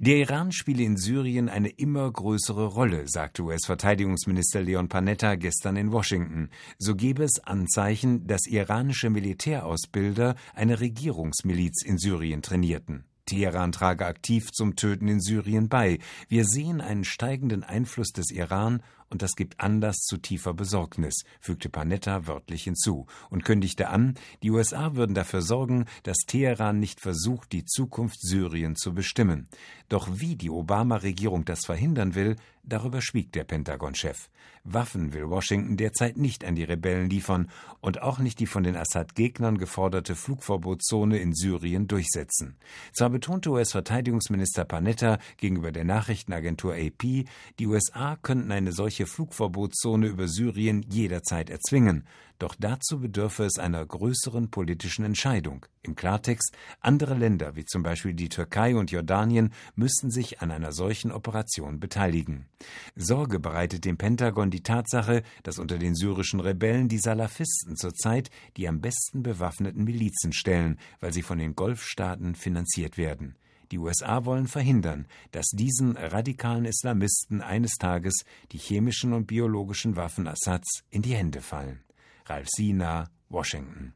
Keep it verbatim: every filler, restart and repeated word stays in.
Der Iran spiele in Syrien eine immer größere Rolle, sagte U S-Verteidigungsminister Leon Panetta gestern in Washington. So gebe es Anzeichen, dass iranische Militärausbilder eine Regierungsmiliz in Syrien trainierten. Teheran trage aktiv zum Töten in Syrien bei. Wir sehen einen steigenden Einfluss des Iran und das gibt Anlass zu tiefer Besorgnis, fügte Panetta wörtlich hinzu und kündigte an, die U S A würden dafür sorgen, dass Teheran nicht versucht, die Zukunft Syrien zu bestimmen. Doch wie die Obama-Regierung das verhindern will, darüber schwieg der Pentagon-Chef. Waffen will Washington derzeit nicht an die Rebellen liefern und auch nicht die von den Assad-Gegnern geforderte Flugverbotszone in Syrien durchsetzen. Zwar betonte U S-Verteidigungsminister Panetta gegenüber der Nachrichtenagentur A P, die U S A könnten eine solche Flugverbotszone über Syrien jederzeit erzwingen, doch dazu bedürfe es einer größeren politischen Entscheidung. Im Klartext, andere Länder wie zum Beispiel die Türkei und Jordanien müssten sich an einer solchen Operation beteiligen. Sorge bereitet dem Pentagon die Tatsache, dass unter den syrischen Rebellen die Salafisten zurzeit die am besten bewaffneten Milizen stellen, weil sie von den Golfstaaten finanziert werden. Die U S A wollen verhindern, dass diesen radikalen Islamisten eines Tages die chemischen und biologischen Waffen Assads in die Hände fallen. Ralf Siener, Washington.